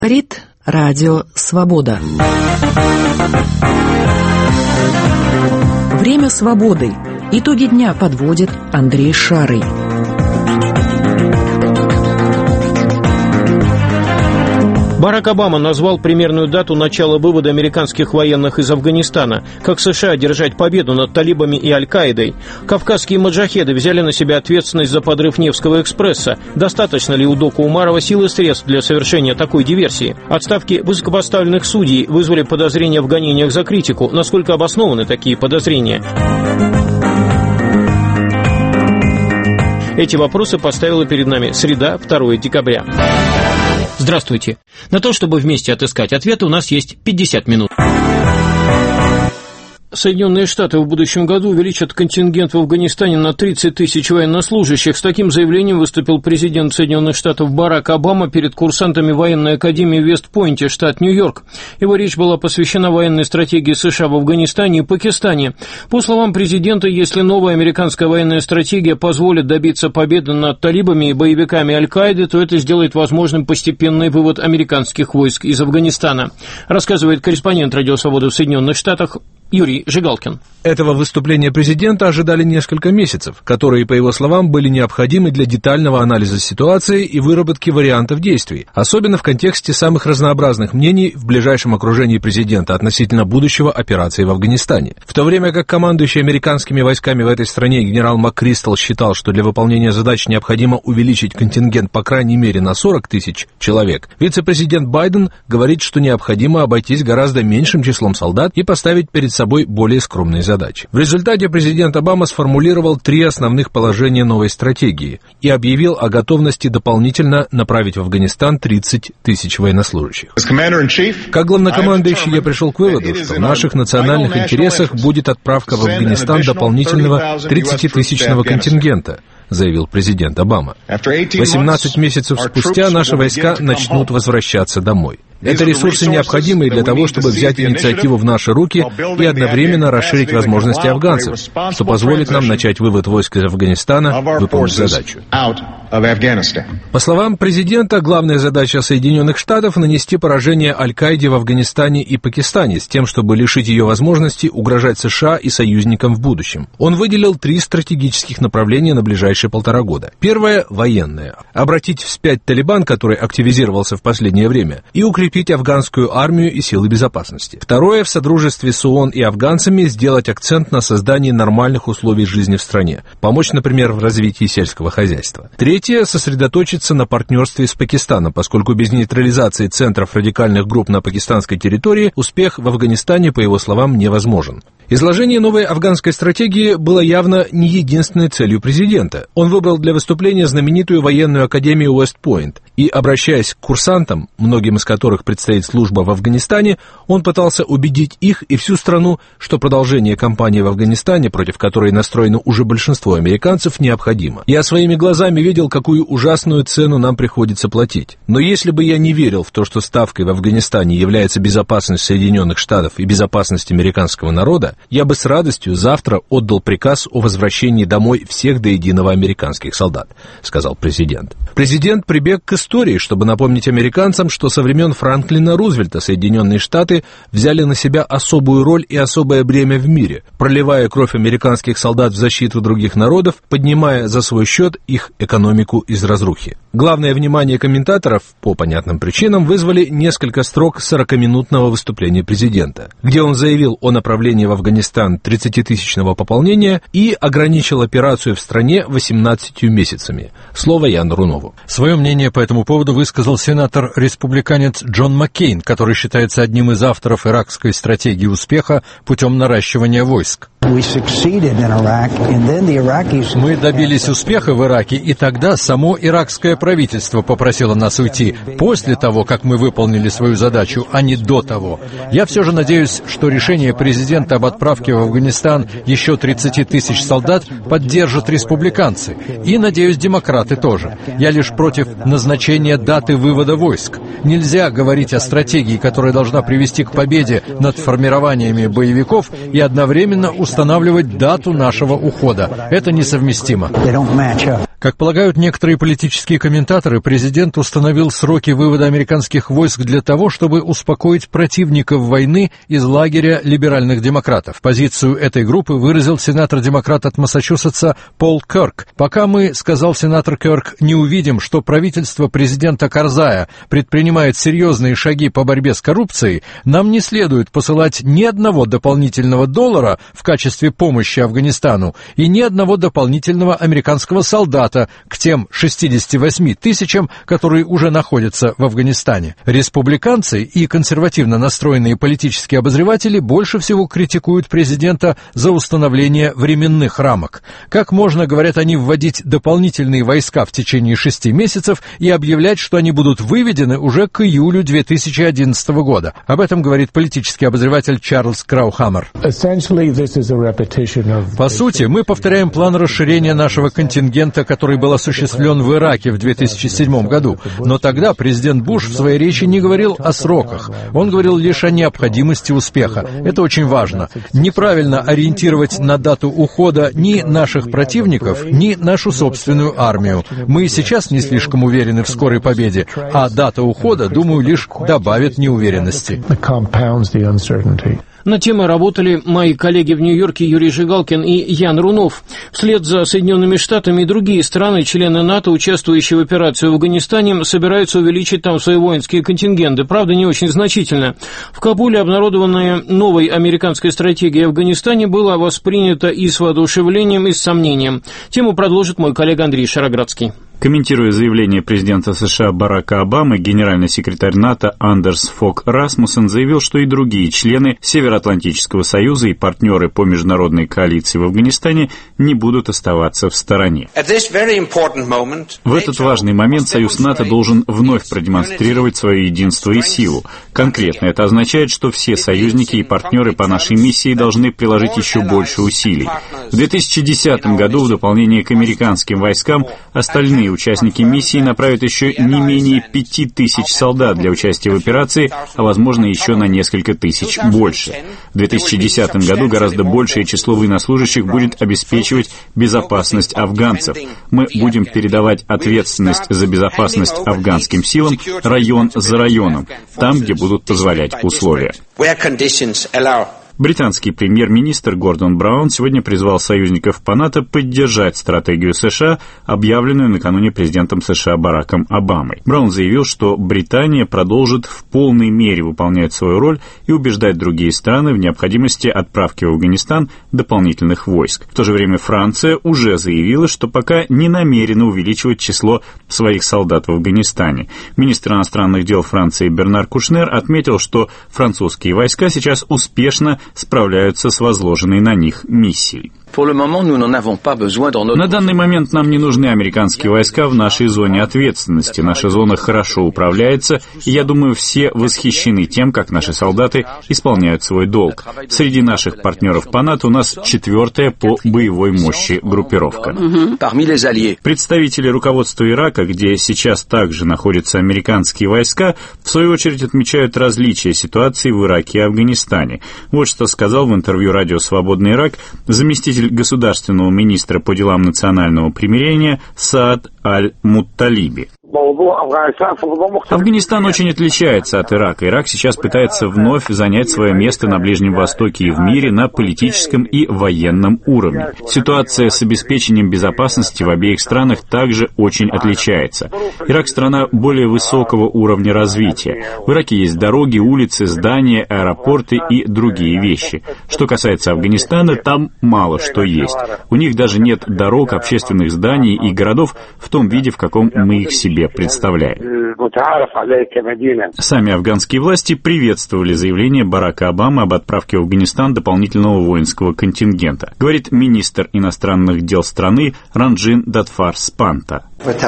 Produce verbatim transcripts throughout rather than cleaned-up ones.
РИТ Радио Свобода. Время свободы. Итоги дня подводит Андрей Шарый. Барак Обама назвал примерную дату начала вывода американских военных из Афганистана. Как США одержать победу над талибами и Аль-Каидой? Кавказские маджахеды взяли на себя ответственность за подрыв Невского экспресса. Достаточно ли у Дока Умарова сил и средств для совершения такой диверсии? Отставки высокопоставленных судей вызвали подозрения в гонениях за критику. Насколько обоснованы такие подозрения? Эти вопросы поставила перед нами среда, второе декабря. Здравствуйте. На то, чтобы вместе отыскать ответы, у нас есть пятьдесят минут. Соединенные Штаты в будущем году увеличат контингент в Афганистане на тридцать тысяч военнослужащих. С таким заявлением выступил президент Соединенных Штатов Барак Обама перед курсантами военной академии в Вест-Пойнте, штат Нью-Йорк. Его речь была посвящена военной стратегии США в Афганистане и Пакистане. По словам президента, если новая американская военная стратегия позволит добиться победы над талибами и боевиками Аль-Каиды, то это сделает возможным постепенный вывод американских войск из Афганистана, рассказывает корреспондент Радио Свобода в Соединенных Штатах Юрий Жигалкин. Этого выступления президента ожидали несколько месяцев, которые, по его словам, были необходимы для детального анализа ситуации и выработки вариантов действий, особенно в контексте самых разнообразных мнений в ближайшем окружении президента относительно будущего операции в Афганистане. В то время как командующий американскими войсками в этой стране генерал МакКристал считал, что для выполнения задач необходимо увеличить контингент по крайней мере на сорок тысяч человек, вице-президент Байден говорит, что необходимо обойтись гораздо меньшим числом солдат и поставить перед собой более скромные задачи. В результате президент Обама сформулировал три основных положения новой стратегии и объявил о готовности дополнительно направить в Афганистан тридцать тысяч военнослужащих. Как главнокомандующий я пришел к выводу, что в наших национальных интересах будет отправка в Афганистан дополнительного тридцатитысячного контингента, заявил президент Обама. восемнадцать месяцев спустя наши войска начнут возвращаться домой. Это ресурсы, необходимые для того, чтобы взять инициативу в наши руки и одновременно расширить возможности афганцев, что позволит нам начать вывод войск из Афганистана, выполнить задачу. По словам президента, главная задача Соединенных Штатов — нанести поражение Аль-Каиде в Афганистане и Пакистане с тем, чтобы лишить ее возможности угрожать США и союзникам в будущем. Он выделил три стратегических направления на ближайшие полтора года. Первое — военное. Обратить вспять Талибан, который активизировался в последнее время, и укрепить афганскую армию и силы безопасности. Второе — в содружестве с ООН и афганцами сделать акцент на создании нормальных условий жизни в стране, помочь, например, в развитии сельского хозяйства. Третье — сосредоточиться на партнерстве с Пакистаном, поскольку без нейтрализации центров радикальных групп на пакистанской территории успех в Афганистане, по его словам, невозможен. Изложение новой афганской стратегии было явно не единственной целью президента. Он выбрал для выступления знаменитую военную академию Уэст-Пойнт, и, обращаясь к курсантам, многим из которых предстоит служба в Афганистане, он пытался убедить их и всю страну, что продолжение кампании в Афганистане, против которой настроено уже большинство американцев, необходимо. Я своими глазами видел, какую ужасную цену нам приходится платить. Но если бы я не верил в то, что ставкой в Афганистане является безопасность Соединенных Штатов и безопасность американского народа, я бы с радостью завтра отдал приказ о возвращении домой всех до единого американских солдат, сказал президент. Президент прибег к истории, чтобы напомнить американцам, что со времен Франклина Рузвельта Соединенные Штаты взяли на себя особую роль и особое бремя в мире, проливая кровь американских солдат в защиту других народов, поднимая за свой счет их экономику из разрухи. Главное внимание комментаторов, по понятным причинам, вызвали несколько строк сорокаминутного выступления президента, где он заявил о направлении в Афганистан тридцатитысячного пополнения и ограничил операцию в стране восемнадцатью месяцами. Слово Яну Рунову. Свое мнение по этому поводу высказал сенатор-республиканец Джон Маккейн, который считается одним из авторов иракской стратегии успеха путем наращивания войск. Мы добились успеха в Ираке, и тогда само иракское правительство попросило нас уйти после того, как мы выполнили свою задачу, а не до того. Я все же надеюсь, что решение президента об отправке в Афганистан еще тридцати тысяч солдат поддержат республиканцы, и, надеюсь, демократы тоже. Я лишь против назначения даты вывода войск. Нельзя говорить о стратегии, которая должна привести к победе над формированиями боевиков, и одновременно установить дату нашего ухода. Это несовместимо. Как полагают некоторые политические комментаторы, президент установил сроки вывода американских войск для того, чтобы успокоить противников войны из лагеря либеральных демократов. Позицию этой группы выразил сенатор-демократ от Массачусетса Пол Кёрк. «Пока мы, — сказал сенатор Кёрк, — не увидим, что правительство президента Карзая предпринимает серьезные шаги по борьбе с коррупцией, нам не следует посылать ни одного дополнительного доллара в качестве помощи Афганистану и ни одного дополнительного американского солдата к тем шестидесяти восьми тысячам, которые уже находятся в Афганистане». Республиканцы и консервативно настроенные политические обозреватели больше всего критикуют президента за установление временных рамок. Как можно, говорят они, вводить дополнительные войска в течение шести месяцев и объявлять, что они будут выведены уже к июлю две тысячи одиннадцатого года? Об этом говорит политический обозреватель Чарльз Краухаммер. По сути, мы повторяем план расширения нашего контингента, который был осуществлен в Ираке в две тысячи седьмом году. Но тогда президент Буш в своей речи не говорил о сроках. Он говорил лишь о необходимости успеха. Это очень важно. Неправильно ориентировать на дату ухода ни наших противников, ни нашу собственную армию. Мы сейчас не слишком уверены в скорой победе, а дата ухода, думаю, лишь добавит неуверенности. Над темой работали мои коллеги в Нью-Йорке Юрий Жигалкин и Ян Рунов. Вслед за Соединенными Штатами и другие страны, члены НАТО, участвующие в операции в Афганистане, собираются увеличить там свои воинские контингенты, правда, не очень значительно. В Кабуле обнародованная новой американской стратегией в Афганистане была воспринята и с воодушевлением, и с сомнением. Тему продолжит мой коллега Андрей Шароградский. Комментируя заявление президента США Барака Обамы, генеральный секретарь НАТО Андерс Фог Расмуссен заявил, что и другие члены Североатлантического союза и партнеры по международной коалиции в Афганистане не будут оставаться в стороне. В этот важный момент Союз НАТО должен вновь продемонстрировать свое единство и силу. Конкретно это означает, что все союзники и партнеры по нашей миссии должны приложить еще больше усилий. В две тысячи десятом году в дополнение к американским войскам остальные участники миссии направят еще не менее пяти тысяч солдат для участия в операции, а возможно еще на несколько тысяч больше. В две тысячи десятом году гораздо большее число военнослужащих будет обеспечивать безопасность афганцев. Мы будем передавать ответственность за безопасность афганским силам район за районом, там, где будут позволять условия. Британский премьер-министр Гордон Браун сегодня призвал союзников по НАТО поддержать стратегию США, объявленную накануне президентом США Бараком Обамой. Браун заявил, что Британия продолжит в полной мере выполнять свою роль и убеждать другие страны в необходимости отправки в Афганистан дополнительных войск. В то же время Франция уже заявила, что пока не намерена увеличивать число своих солдат в Афганистане. Министр иностранных дел Франции Бернар Кушнер отметил, что французские войска сейчас успешно справляются с возложенной на них миссией. На данный момент нам не нужны американские войска в нашей зоне ответственности. Наша зона хорошо управляется, и я думаю, все восхищены тем, как наши солдаты исполняют свой долг. Среди наших партнеров по НАТО у нас четвертая по боевой мощи группировка. Представители руководства Ирака, где сейчас также находятся американские войска, в свою очередь отмечают различия ситуации в Ираке и Афганистане. Вот что сказал в интервью радио «Свободный Ирак» заместитель государственного министра по делам национального примирения Саад Аль-Мутталиби. Афганистан очень отличается от Ирака. Ирак сейчас пытается вновь занять свое место на Ближнем Востоке и в мире на политическом и военном уровне. Ситуация с обеспечением безопасности в обеих странах также очень отличается. Ирак — страна более высокого уровня развития. В Ираке есть дороги, улицы, здания, аэропорты и другие вещи. Что касается Афганистана, там мало что есть. У них даже нет дорог, общественных зданий и городов в том виде, в каком мы их себе представляем. Сами афганские власти приветствовали заявление Барака Обамы об отправке в Афганистан дополнительного воинского контингента, говорит министр иностранных дел страны Ранджин Датфар Спанта.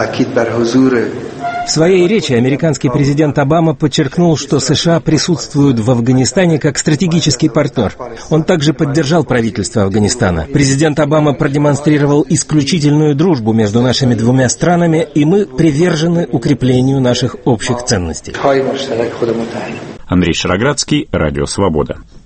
В своей речи американский президент Обама подчеркнул, что США присутствуют в Афганистане как стратегический партнер. Он также поддержал правительство Афганистана. Президент Обама продемонстрировал исключительную дружбу между нашими двумя странами, и мы привержены укреплению наших общих ценностей. Андрей Шароградский, Радио Свобода.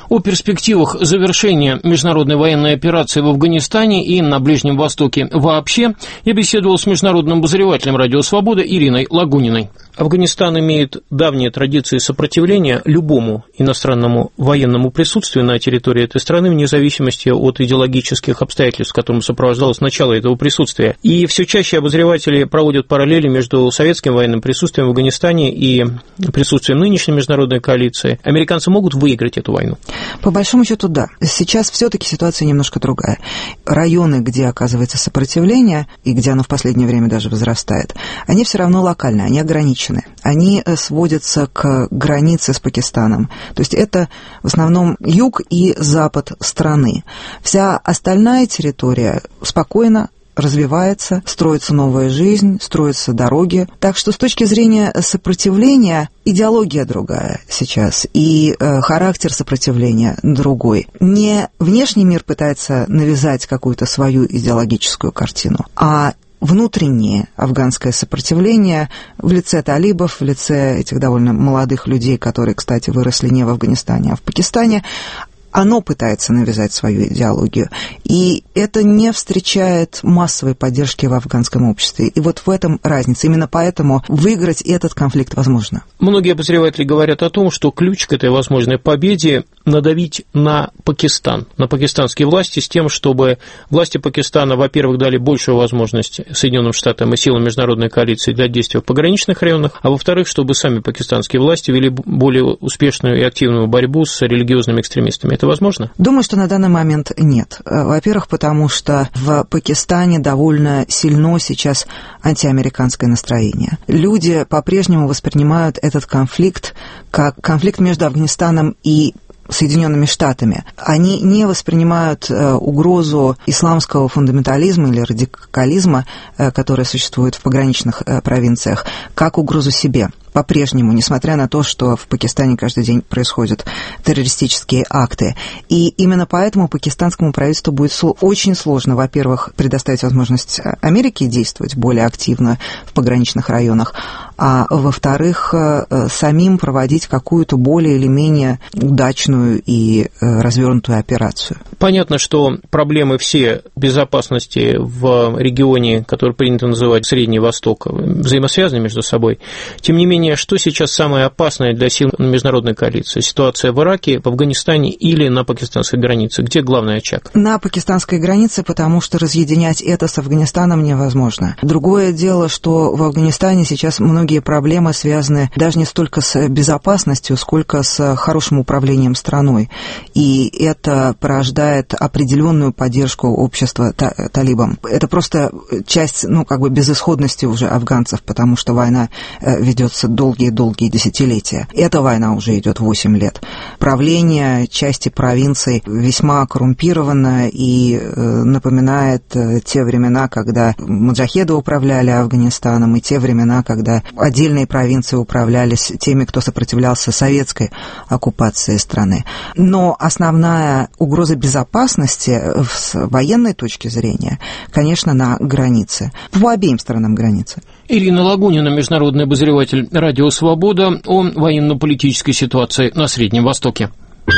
О перспективах завершения международной военной операции в Афганистане и на Ближнем Востоке вообще я беседовал с международным обозревателем «Радио Свобода» Ириной Лагуниной. Афганистан имеет давние традиции сопротивления любому иностранному военному присутствию на территории этой страны, вне зависимости от идеологических обстоятельств, которым сопровождалось начало этого присутствия. И все чаще обозреватели проводят параллели между советским военным присутствием в Афганистане и присутствием нынешней международной коалиции. Американцы могут выиграть эту войну? По большому счету, да. Сейчас все-таки ситуация немножко другая. Районы, где оказывается сопротивление, и где оно в последнее время даже возрастает, они все равно локальные, они ограничены. Они сводятся к границе с Пакистаном. То есть это в основном юг и запад страны. Вся остальная территория спокойно развивается, строится новая жизнь, строятся дороги. Так что с точки зрения сопротивления идеология другая сейчас, и э, характер сопротивления другой. Не внешний мир пытается навязать какую-то свою идеологическую картину, а внутреннее афганское сопротивление в лице талибов, в лице этих довольно молодых людей, которые, кстати, выросли не в Афганистане, а в Пакистане, оно пытается навязать свою идеологию. И это не встречает массовой поддержки в афганском обществе. И вот в этом разница. Именно поэтому выиграть этот конфликт возможно. Многие обозреватели говорят о том, что ключ к этой возможной победе – надавить на Пакистан, на пакистанские власти, с тем, чтобы власти Пакистана, во-первых, дали большую возможность Соединенным Штатам и силам международной коалиции для действия в пограничных районах, а во-вторых, чтобы сами пакистанские власти вели более успешную и активную борьбу с религиозными экстремистами. Это возможно? Думаю, что на данный момент нет. Во-первых, потому что в Пакистане довольно сильно сейчас антиамериканское настроение. Люди по-прежнему воспринимают этот конфликт как конфликт между Афганистаном и Соединенными Штатами. Они не воспринимают э, угрозу исламского фундаментализма или радикализма, э, которая существует в пограничных э, провинциях, как угрозу себе. По-прежнему, несмотря на то, что в Пакистане каждый день происходят террористические акты. И именно поэтому пакистанскому правительству будет очень сложно, во-первых, предоставить возможность Америке действовать более активно в пограничных районах, а во-вторых, самим проводить какую-то более или менее удачную и развернутую операцию. Понятно, что проблемы все безопасности в регионе, который принято называть Средний Восток, взаимосвязаны между собой. Тем не менее, что сейчас самое опасное для сил международной коалиции? Ситуация в Ираке, в Афганистане или на пакистанской границе? Где главный очаг? На пакистанской границе, потому что разъединять это с Афганистаном невозможно. Другое дело, что в Афганистане сейчас многие проблемы связаны даже не столько с безопасностью, сколько с хорошим управлением страной. И это порождает определенную поддержку общества талибам. Это просто часть, ну, как бы безысходности уже афганцев, потому что война ведется долгие-долгие десятилетия. Эта война уже идет восемь лет. Правление части провинций весьма коррумпировано и напоминает те времена, когда маджахеды управляли Афганистаном, и те времена, когда отдельные провинции управлялись теми, кто сопротивлялся советской оккупации страны. Но основная угроза безопасности с военной точки зрения, конечно, на границе, по обеим сторонам границы. Ирина Лагунина, международный обозреватель «Радио Свобода», о военно-политической ситуации на Среднем Востоке.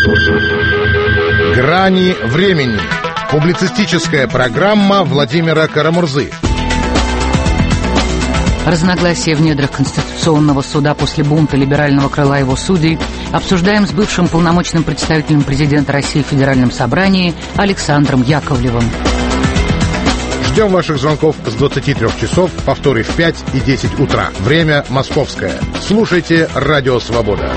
«Грани времени». Публицистическая программа Владимира Карамурзы. Разногласия в недрах Конституционного суда после бунта либерального крыла его судей обсуждаем с бывшим полномочным представителем президента России в Федеральном собрании Александром Яковлевым. Ждем ваших звонков с двадцати трёх часов, повторы в пять и десять утра. Время московское. Слушайте «Радио Свобода».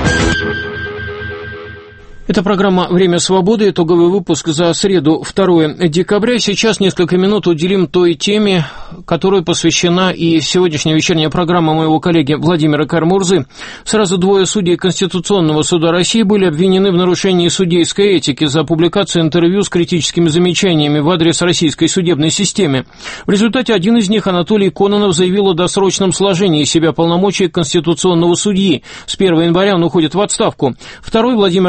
Это программа «Время свободы», итоговый выпуск за среду, второе декабря. Сейчас несколько минут уделим той теме, которой посвящена и сегодняшняя вечерняя программа моего коллеги Владимира Карамурзы. Сразу двое судей Конституционного суда России были обвинены в нарушении судейской этики за публикацию интервью с критическими замечаниями в адрес российской судебной системы. В результате один из них, Анатолий Кононов, заявил о досрочном сложении себя полномочий конституционного судьи. С первого января он уходит в отставку. Второй, Владимир Ярославский,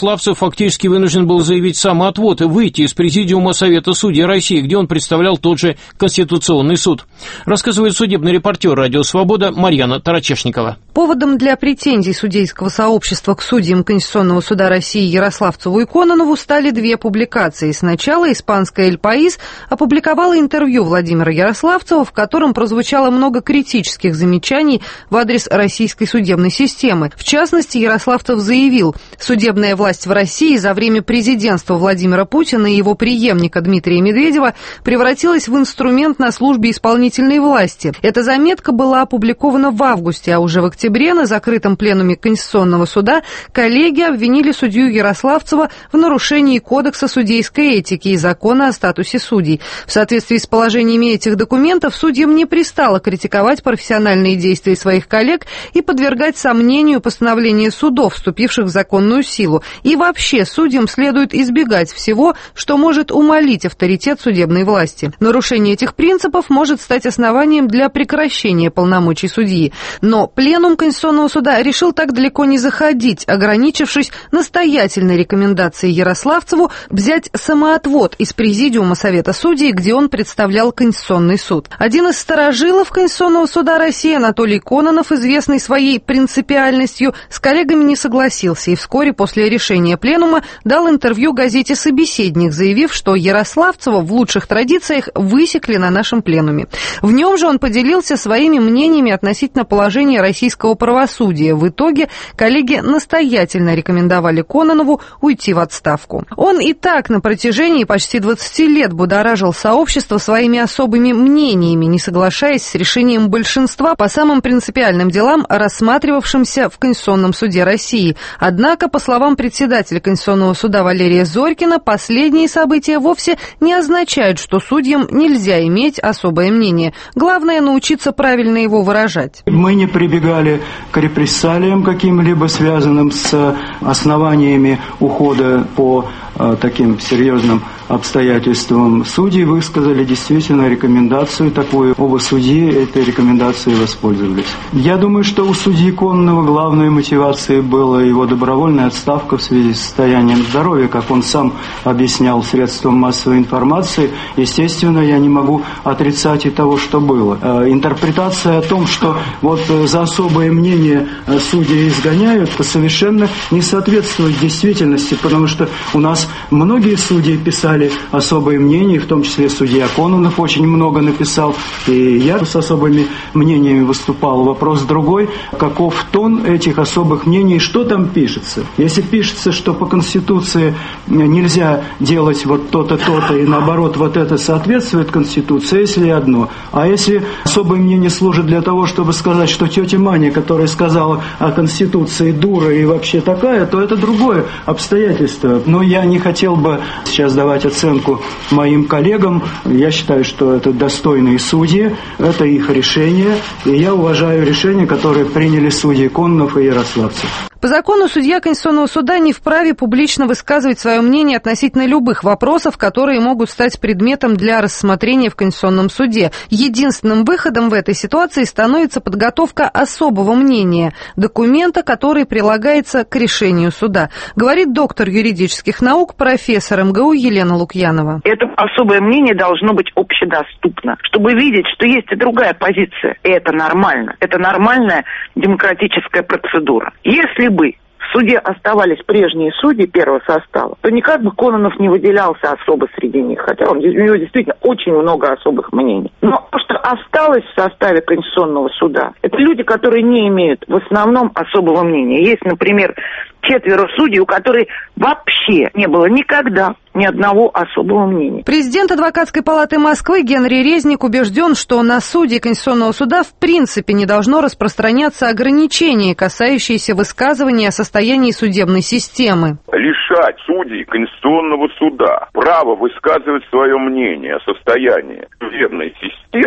Ярославцев фактически вынужден был заявить самоотвод и выйти из Президиума Совета Судей России, где он представлял тот же Конституционный суд. Рассказывает судебный репортер «Радио Свобода» Марьяна Тарачешникова. Поводом для претензий судейского сообщества к судьям Конституционного суда России Ярославцеву и Кононову стали две публикации. Сначала испанская «Эль Паис» опубликовала интервью Владимира Ярославцева, в котором прозвучало много критических замечаний в адрес российской судебной системы. В частности, Ярославцев заявил, судебная власть в России за время президентства Владимира Путина и его преемника Дмитрия Медведева превратилась в инструмент на службе исполнительной власти. Эта заметка была опубликована в августе, а уже в октябре на закрытом пленуме Конституционного суда коллеги обвинили судью Ярославцева в нарушении Кодекса судейской этики и закона о статусе судей. В соответствии с положениями этих документов судьям не пристало критиковать профессиональные действия своих коллег и подвергать сомнению постановления судов, вступивших в законную силу. И вообще судьям следует избегать всего, что может умалить авторитет судебной власти. Нарушение этих принципов может стать основанием для прекращения полномочий судьи. Но пленум Конституционного суда решил так далеко не заходить, ограничившись настоятельной рекомендацией Ярославцеву взять самоотвод из Президиума Совета Судей, где он представлял Конституционный суд. Один из старожилов Конституционного суда России, Анатолий Кононов, известный своей принципиальностью, с коллегами не согласился и вскоре после решения пленума дал интервью газете «Собеседник», заявив, что Ярославцева в лучших традициях высекли на нашем пленуме. В нем же он поделился своими мнениями относительно положения российского правосудия. В итоге коллеги настоятельно рекомендовали Кононову уйти в отставку. Он и так на протяжении почти двадцати лет будоражил сообщество своими особыми мнениями, не соглашаясь с решением большинства по самым принципиальным делам, рассматривавшимся в Конституционном суде России. Однако, по словам председателя Конституционного суда Валерия Зорькина, последние события вовсе не означают, что судьям нельзя иметь особое мнение. Главное — научиться правильно его выражать. Мы не прибегали к репрессалиям каким-либо, связанным с основаниями ухода по э, таким серьезным обстоятельствам. Судьи высказали действительно рекомендацию такую. Оба судьи этой рекомендацией воспользовались. Я думаю, что у судьи Кононова главной мотивацией была его добровольная отставка в связи с состоянием здоровья, как он сам объяснял средствам массовой информации. Естественно, я не могу отрицать и того, что было. Интерпретация о том, что вот за особое мнение судьи изгоняют, это совершенно не соответствует действительности, потому что у нас многие судьи писали особые мнения, в том числе судья Кононов очень много написал, и я с особыми мнениями выступал. Вопрос другой, каков тон этих особых мнений, что там пишется. Если пишется, что по Конституции нельзя делать вот то-то, то-то, и наоборот, вот это соответствует Конституции, если одно. А если особое мнение служит для того, чтобы сказать, что тетя Маня, которая сказала о Конституции дура и вообще такая, то это другое обстоятельство. Но я не хотел бы сейчас давать оценку моим коллегам. Я считаю, что это достойные судьи, это их решение, и я уважаю решение, которое приняли судьи Кононов и Ярославцев. По закону судья Конституционного суда не вправе публично высказывать свое мнение относительно любых вопросов, которые могут стать предметом для рассмотрения в Конституционном суде. Единственным выходом в этой ситуации становится подготовка особого мнения, документа, который прилагается к решению суда, говорит доктор юридических наук, профессор эм гэ у Елена Лукьянова. Это особое мнение должно быть общедоступно, чтобы видеть, что есть и другая позиция. И это нормально. Это нормальная демократическая процедура. Если бы в суде оставались прежние судьи первого состава, то никак бы Кононов не выделялся особо среди них, хотя он, у него действительно очень много особых мнений. Но то, что осталось в составе Конституционного суда, это люди, которые не имеют в основном особого мнения. Есть, например, четверо судей, у которых вообще не было никогда ни одного особого мнения. Президент Адвокатской палаты Москвы Генри Резник убежден, что на судей Конституционного суда в принципе не должно распространяться ограничения, касающиеся высказывания о состоянии судебной системы. Лишать судей Конституционного суда права высказывать свое мнение о состоянии судебной системы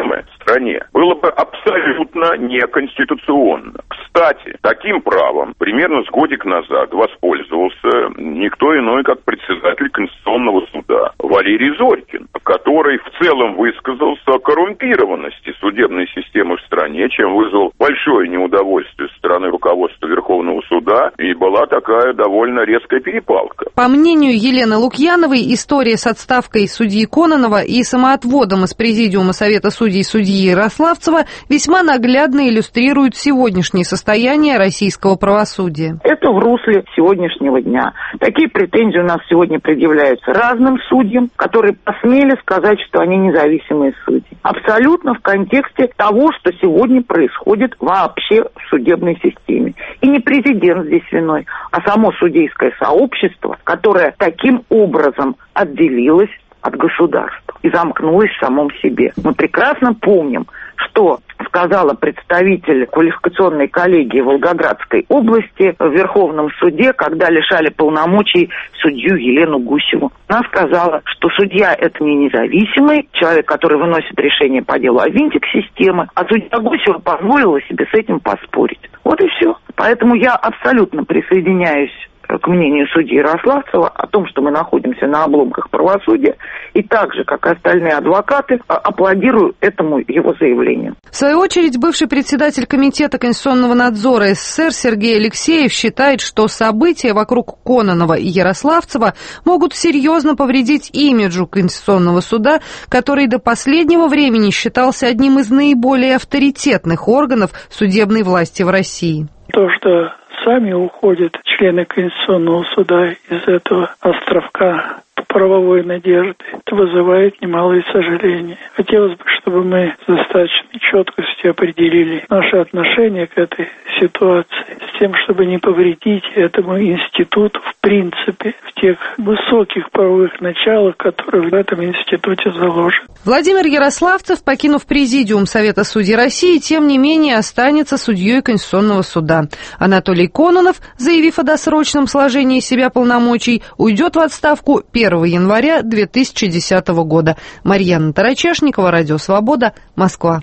стране было бы абсолютно неконституционно. Кстати, таким правом примерно с годик назад воспользовался никто иной, как председатель Конституционного суда Валерий Зорькин, который в целом высказался о коррумпированности судебной системы в стране, чем вызвал большое неудовольствие со стороны руководства Верховного суда, и была такая довольно резкая перепалка. По мнению Елены Лукьяновой, история с отставкой судьи Кононова и самоотводом из Президиума Совета судей судьи Ярославцева весьма наглядно иллюстрирует сегодняшнее состояние российского правосудия. Это в русле сегодняшнего дня. Такие претензии у нас сегодня предъявляются разным судьям, которые посмели сказать, что они независимые судьи. Абсолютно в контексте того, что сегодня происходит вообще в судебной системе. И не президент здесь виной, а само судейское сообщество, которое таким образом отделилось от государства и замкнулось в самом себе. Мы прекрасно помним, что сказала представитель квалификационной коллегии Волгоградской области в Верховном суде, когда лишали полномочий судью Елену Гусеву. Она сказала, что судья – это не независимый человек, который выносит решение по делу, а винтик системы. А судья Гусева позволила себе с этим поспорить. Вот и все. Поэтому я абсолютно присоединяюсь к мнению судьи Ярославцева о том, что мы находимся на обломках правосудия, и так же, как и остальные адвокаты, аплодирую этому его заявлению. В свою очередь, бывший председатель Комитета конституционного надзора СССР Сергей Алексеев считает, что события вокруг Кононова и Ярославцева могут серьезно повредить имиджу Конституционного суда, который до последнего времени считался одним из наиболее авторитетных органов судебной власти в России. То, что сами уходят члены Конституционного суда из этого островка правовой надежды, это вызывает немалое сожаление. Хотелось бы, чтобы мы с достаточной четкостью определили наше отношение к этой ситуации, с тем, чтобы не повредить этому институту в принципе, в тех высоких правовых началах, которые в этом институте заложены. Владимир Ярославцев, покинув Президиум Совета судей России, тем не менее останется судьей Конституционного суда. Анатолий Кононов, заявив о досрочном сложении себя полномочий, уйдет в отставку первого января две тысячи десятого года. Марьяна Тарачешникова, Радио Свобода, Москва.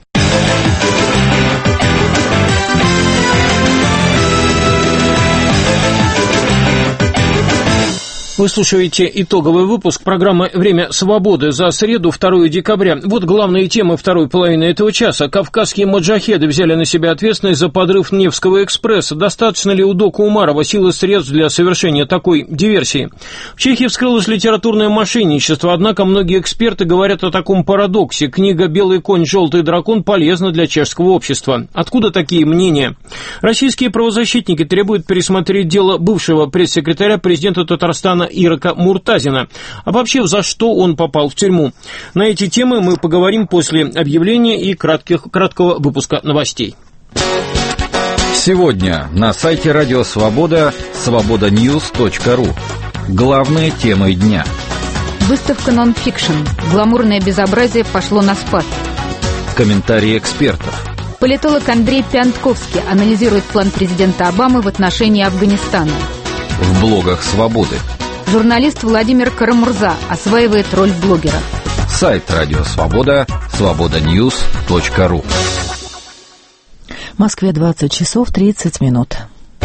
Вы слушаете итоговый выпуск программы «Время свободы» за среду, второго декабря. Вот главные темы второй половины этого часа. Кавказские маджахеды взяли на себя ответственность за подрыв Невского экспресса. Достаточно ли у Дока Умарова сил и средств для совершения такой диверсии? В Чехии вскрылось литературное мошенничество, однако многие эксперты говорят о таком парадоксе. Книга «Белый конь, желтый дракон» полезна для чешского общества. Откуда такие мнения? Российские правозащитники требуют пересмотреть дело бывшего пресс-секретаря президента Татарстана Ирака Муртазина, обобщив, за что он попал в тюрьму. На эти темы мы поговорим после объявления и кратких, краткого выпуска новостей. Сегодня на сайте Радио Свобода свобода ньюс точка ру. Главные темы дня. Выставка «Нонфикшн». Гламурное безобразие пошло на спад. Комментарии экспертов. Политолог Андрей Пиантковский анализирует план президента Обамы в отношении Афганистана. В блогах «Свободы». Журналист Владимир Карамурза осваивает роль блогера. Сайт Радио Свобода свобода ньюс точка ру. В Москве двадцать часов тридцать минут.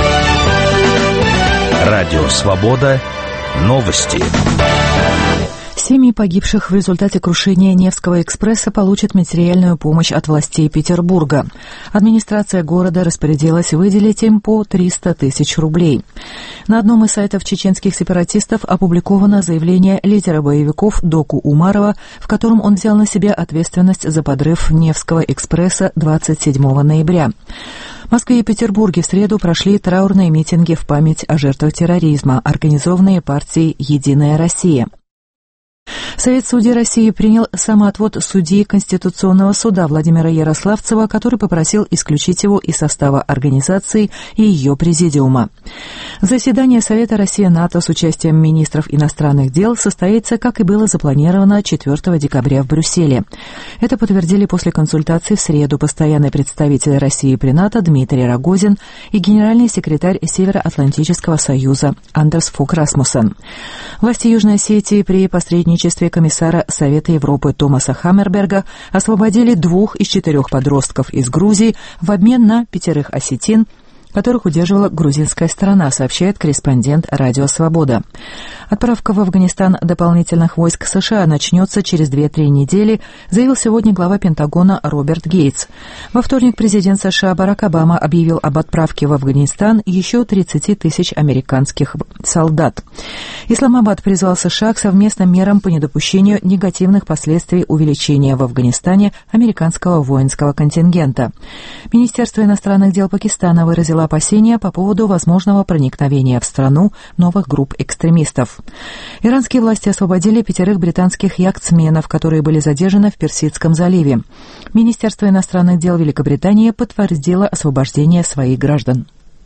Радио Свобода. Новости. Семьи погибших в результате крушения Невского экспресса получат материальную помощь от властей Петербурга. Администрация города распорядилась выделить им по триста тысяч рублей. На одном из сайтов чеченских сепаратистов опубликовано заявление лидера боевиков Доку Умарова, в котором он взял на себя ответственность за подрыв Невского экспресса двадцать седьмого ноября. В Москве и Петербурге в среду прошли траурные митинги в память о жертвах терроризма, организованные партией «Единая Россия». Совет судей России принял самоотвод судьи Конституционного суда Владимира Ярославцева, который попросил исключить его из состава организации и ее президиума. Заседание Совета Россия-НАТО с участием министров иностранных дел состоится, как и было запланировано, четвёртого декабря в Брюсселе. Это подтвердили после консультаций в среду постоянный представитель России при НАТО Дмитрий Рогозин и генеральный секретарь Североатлантического союза Андерс Фок Расмуссен. Власти Южной Осетии при посредничестве комиссара Совета Европы Томаса Хаммерберга освободили двух из четырех подростков из Грузии в обмен на пятерых осетин, которых удерживала грузинская сторона, сообщает корреспондент «Радио Свобода». Отправка в Афганистан дополнительных войск США начнется через две-три недели, заявил сегодня глава Пентагона Роберт Гейтс. Во вторник президент США Барак Обама объявил об отправке в Афганистан еще тридцати тысяч американских солдат. Исламабад призвал США к совместным мерам по недопущению негативных последствий увеличения в Афганистане американского воинского контингента. Министерство иностранных дел Пакистана выразило опасения по поводу возможного проникновения в страну новых групп экстремистов. Иранские власти освободили пятерых британских яхтсменов, которые были задержаны в Персидском заливе. Министерство иностранных дел Великобритании подтвердило освобождение своих граждан.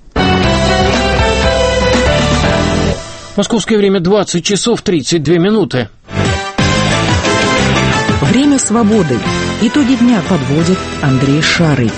Московское время двадцать часов тридцать две минуты. Время свободы. Итоги дня подводит Андрей Шарый.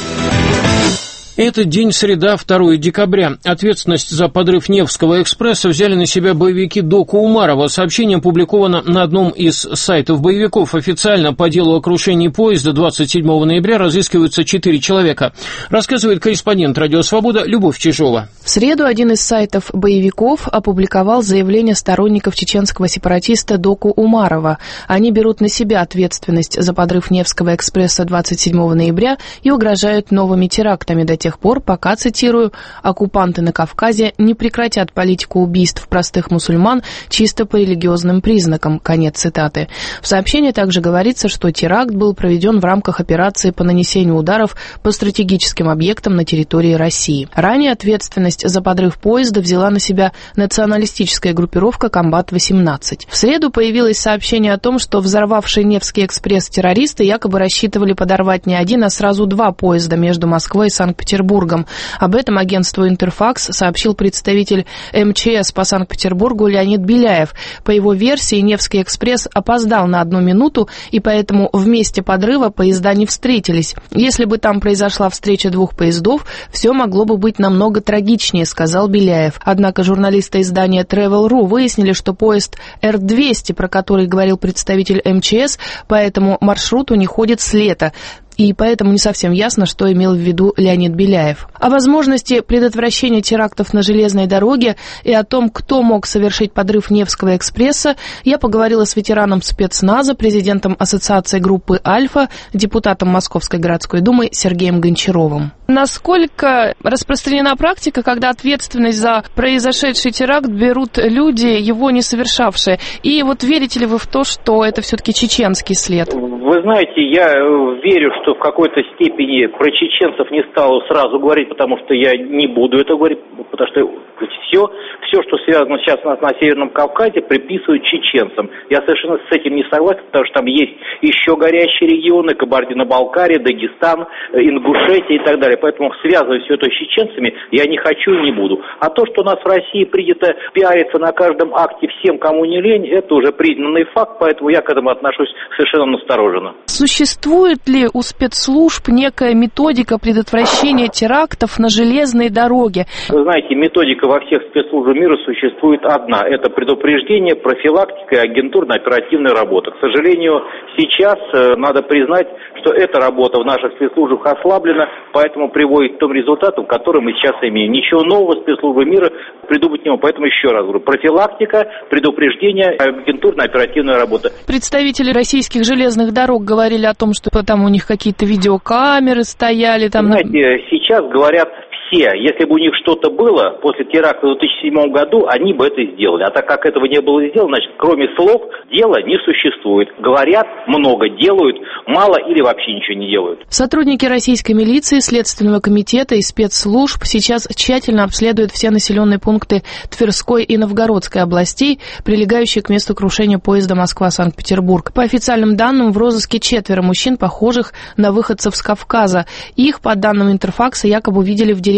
Этот день среда, второго декабря. Ответственность за подрыв Невского экспресса взяли на себя боевики Доку Умарова. Сообщение опубликовано на одном из сайтов боевиков. Официально по делу о крушении поезда двадцать седьмого ноября разыскиваются четыре человека. Рассказывает корреспондент «Радио Свобода» Любовь Чижова. В среду один из сайтов боевиков опубликовал заявление сторонников чеченского сепаратиста Доку Умарова. Они берут на себя ответственность за подрыв Невского экспресса двадцать седьмого ноября и угрожают новыми терактами до тех пор, пока, цитирую, оккупанты на Кавказе не прекратят политику убийств простых мусульман чисто по религиозным признакам. Конец цитаты. В сообщении также говорится, что теракт был проведен в рамках операции по нанесению ударов по стратегическим объектам на территории России. Ранее ответственность за подрыв поезда взяла на себя националистическая группировка «Комбат восемнадцать». В среду появилось сообщение о том, что взорвавшие Невский экспресс террористы якобы рассчитывали подорвать не один, а сразу два поезда между Москвой и Санкт-Петербургом. Петербургом. Об этом агентству «Интерфакс» сообщил представитель эм че эс по Санкт-Петербургу Леонид Беляев. По его версии, Невский экспресс опоздал на одну минуту, и поэтому в месте подрыва поезда не встретились. Если бы там произошла встреча двух поездов, все могло бы быть намного трагичнее, сказал Беляев. Однако журналисты издания Travel точка ру выяснили, что поезд эр двести, про который говорил представитель эм че эс, по этому маршруту не ходит с лета. И поэтому не совсем ясно, что имел в виду Леонид Беляев. О возможности предотвращения терактов на железной дороге и о том, кто мог совершить подрыв Невского экспресса, я поговорила с ветераном спецназа, президентом Ассоциации группы «Альфа», депутатом Московской городской думы Сергеем Гончаровым. Насколько распространена практика, когда ответственность за произошедший теракт берут люди, его не совершавшие? И вот верите ли вы в то, что это все-таки чеченский след? Вы знаете, я верю, что в какой-то степени про чеченцев не стал сразу говорить, потому что я не буду это говорить, потому что все, все, что связано сейчас на, на Северном Кавказе, приписывают чеченцам. Я совершенно с этим не согласен, потому что там есть еще горящие регионы, Кабардино-Балкария, Дагестан, Ингушетия и так далее. Поэтому связывать все это с чеченцами я не хочу и не буду. А то, что у нас в России принято пиариться на каждом акте всем, кому не лень, это уже признанный факт, поэтому я к этому отношусь совершенно настороженно. Существует ли у спецслужб некая методика предотвращения терактов на железной дороге? Вы знаете, методика во всех спецслужбах мира существует одна. Это предупреждение, профилактика и агентурно-оперативная работа. К сожалению, сейчас э, надо признать, что эта работа в наших спецслужбах ослаблена, поэтому приводит к тому результату, который мы сейчас имеем. Ничего нового спецслужбы мира придумать не могут. Поэтому еще раз говорю, профилактика, предупреждение, агентурно-оперативная работа. Представители российских железных дорог говорили о том, что там у них какие-то видеокамеры стояли. Там... Знаете, сейчас говорят все, если бы у них что-то было после теракта в две тысячи седьмом году, они бы это сделали. А так как этого не было сделано, значит, кроме слов, дела не существует. Говорят много, делают мало или вообще ничего не делают. Сотрудники российской милиции, Следственного комитета и спецслужб сейчас тщательно обследуют все населенные пункты Тверской и Новгородской областей, прилегающие к месту крушения поезда Москва-Санкт-Петербург. По официальным данным, в розыске четверо мужчин, похожих на выходцев с Кавказа. Их, по данным Интерфакса, якобы видели в деревне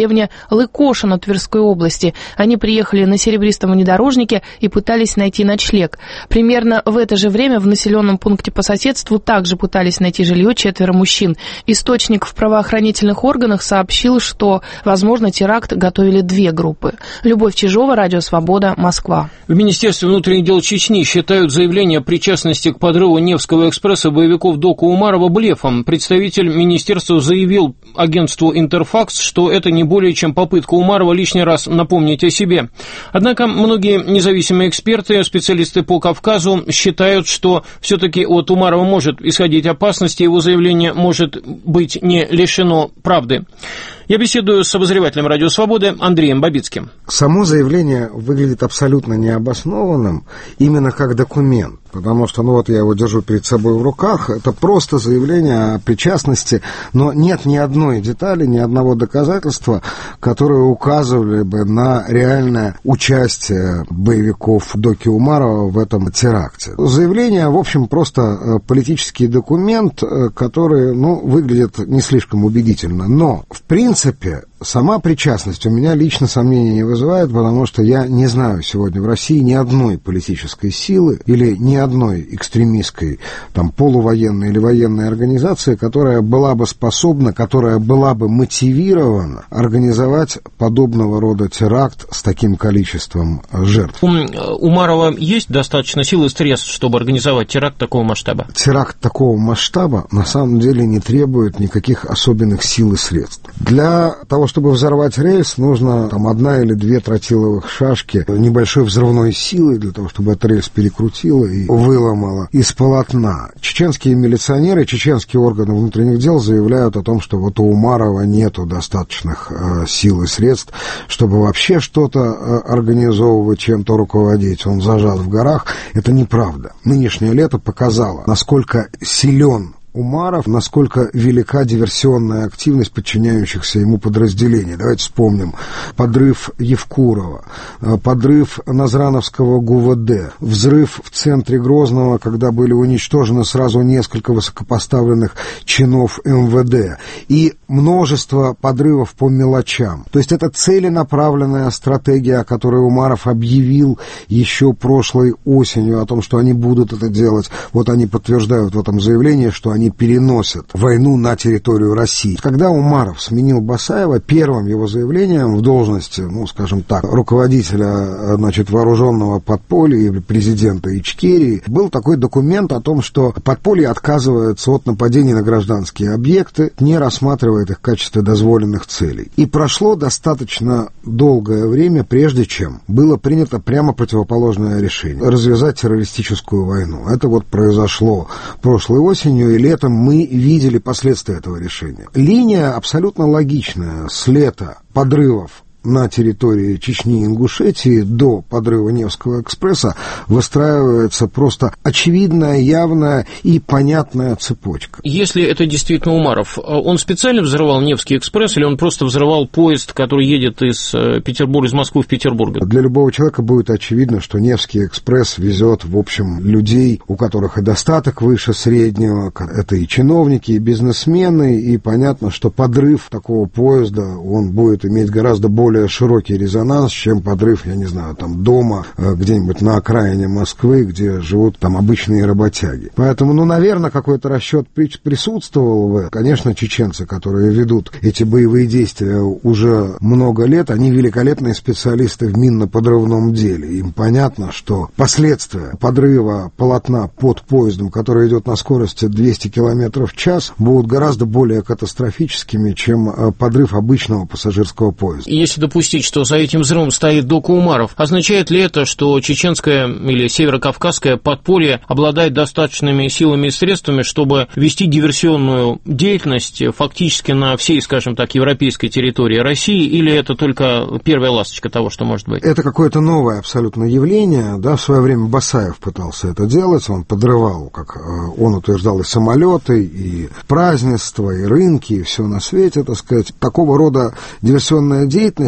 деревне Лыкошино Тверской области. Они приехали на серебристом внедорожнике и пытались найти ночлег. Примерно в это же время в населенном пункте по соседству также пытались найти жилье четверо мужчин. Источник в правоохранительных органах сообщил, что, возможно, теракт готовили две группы. Любовь Чижова, Радио Свобода, Москва. В Министерстве внутренних дел Чечни считают заявление о причастности к подрыву Невского экспресса боевиков Доку Умарова блефом. Представитель министерства заявил агентству «Интерфакс», что это не более чем попытка Умарова лишний раз напомнить о себе. Однако многие независимые эксперты, специалисты по Кавказу считают, что все-таки от Умарова может исходить опасность, и его заявление может быть не лишено правды. Я беседую с обозревателем «Радио Свободы» Андреем Бабицким. Само заявление выглядит абсолютно необоснованным именно как документ, потому что, ну вот я его держу перед собой в руках, это просто заявление о причастности, но нет ни одной детали, ни одного доказательства, которые указывали бы на реальное участие боевиков Доки Умарова в этом теракте. Заявление, в общем, просто политический документ, который, ну, выглядит не слишком убедительно, но, в принципе, В принципе, сама причастность у меня лично сомнений не вызывает, потому что я не знаю сегодня в России ни одной политической силы или ни одной экстремистской, там, полувоенной или военной организации, которая была бы способна, которая была бы мотивирована организовать подобного рода теракт с таким количеством жертв. У Умарова есть достаточно сил и средств, чтобы организовать теракт такого масштаба? Теракт такого масштаба на самом деле не требует никаких особенных сил и средств. Для того, чтобы взорвать рельс, нужно там одна или две тротиловых шашки небольшой взрывной силы для того, чтобы этот рельс перекрутило и выломало из полотна. Чеченские милиционеры, чеченские органы внутренних дел заявляют о том, что вот у Умарова нету достаточных э, сил и средств, чтобы вообще что-то э, организовывать, чем-то руководить. Он зажат в горах. Это неправда. Нынешнее лето показало, насколько силен Умаров, насколько велика диверсионная активность подчиняющихся ему подразделений. Давайте вспомним подрыв Евкурова, подрыв Назрановского ГУВД, взрыв в центре Грозного, когда были уничтожены сразу несколько высокопоставленных чинов эм вэ дэ, и множество подрывов по мелочам. То есть это целенаправленная стратегия, о которой Умаров объявил еще прошлой осенью, о том, что они будут это делать. Вот они подтверждают в этом заявлении, что они переносят войну на территорию России. Когда Умаров сменил Басаева, первым его заявлением в должности, ну, скажем так, руководителя, значит, вооруженного подполья или президента Ичкерии, был такой документ о том, что подполье отказывается от нападений на гражданские объекты, не рассматривает их в качестве дозволенных целей. И прошло достаточно долгое время, прежде чем было принято прямо противоположное решение — развязать террористическую войну. Это вот произошло прошлой осенью, и летом мы видели последствия этого решения. Линия абсолютно логичная. С лета подрывов на территории Чечни и Ингушетии до подрыва Невского экспресса выстраивается просто очевидная, явная и понятная цепочка. Если это действительно Умаров, он специально взрывал Невский экспресс или он просто взрывал поезд, который едет из Петербурга, из Москвы в Петербург? Для любого человека будет очевидно, что Невский экспресс везет, в общем, людей, у которых и достаток выше среднего, это и чиновники, и бизнесмены, и понятно, что подрыв такого поезда, он будет иметь гораздо более широкий резонанс, чем подрыв, я не знаю, там дома, где-нибудь на окраине Москвы, где живут там обычные работяги. Поэтому, ну, наверное, какой-то расчет присутствовал в. Конечно, чеченцы, которые ведут эти боевые действия уже много лет, они великолепные специалисты в минно-подрывном деле. Им понятно, что последствия подрыва полотна под поездом, который идет на скорости двести километров в час, будут гораздо более катастрофическими, чем подрыв обычного пассажирского поезда. Если допустить, что за этим взрывом стоит Дока Умаров, означает ли это, что чеченское или северокавказское подполье обладает достаточными силами и средствами, чтобы вести диверсионную деятельность фактически на всей, скажем так, европейской территории России, или это только первая ласточка того, что может быть? Это какое-то новое абсолютно явление, да, в свое время Басаев пытался это делать, он подрывал, как он утверждал, и самолеты, и празднества, и рынки, и все на свете, так сказать. Такого рода диверсионная деятельность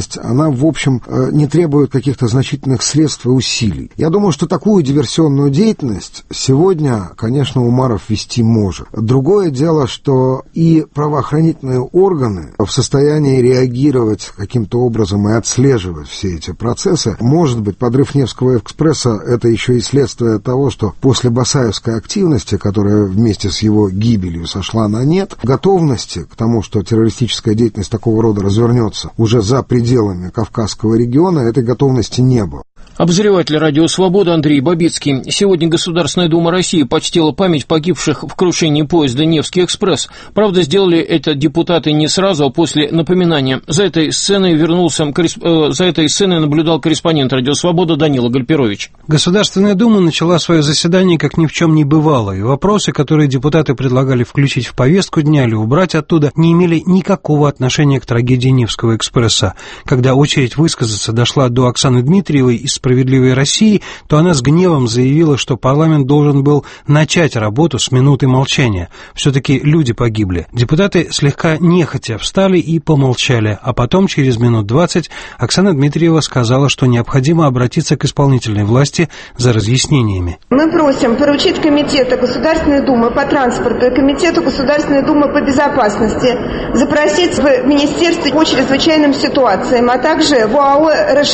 деятельность, она, в общем, не требует каких-то значительных средств и усилий. Я думаю, что такую диверсионную деятельность сегодня, конечно, Умаров вести может. Другое дело, что и правоохранительные органы в состоянии реагировать каким-то образом и отслеживать все эти процессы. Может быть, подрыв Невского экспресса — это еще и следствие того, что после басаевской активности, которая вместе с его гибелью сошла на нет, готовности к тому, что террористическая деятельность такого рода развернется уже за пределами Кавказского региона, этой готовности не было. Обозреватель «Радио Свобода» Андрей Бабицкий. Сегодня Государственная Дума России почтила память погибших в крушении поезда «Невский экспресс». Правда, сделали это депутаты не сразу, а после напоминания. За этой сценой вернулся, э, за этой сценой наблюдал корреспондент «Радио Свобода» Данила Гальперович. Государственная Дума начала свое заседание как ни в чем не бывало, и вопросы, которые депутаты предлагали включить в повестку дня или убрать оттуда, не имели никакого отношения к трагедии Невского экспресса. Когда очередь высказаться дошла до Оксаны Дмитриевой из «Справедливой России», то она с гневом заявила, что парламент должен был начать работу с минуты молчания. Все-таки люди погибли. Депутаты слегка нехотя встали и помолчали, а потом, через минут двадцать, Оксана Дмитриева сказала, что необходимо обратиться к исполнительной власти за разъяснениями. Мы просим поручить Комитету Государственной Думы по транспорту и Комитету Государственной Думы по безопасности запросить в Министерстве по чрезвычайным ситуациям, а также в ОАО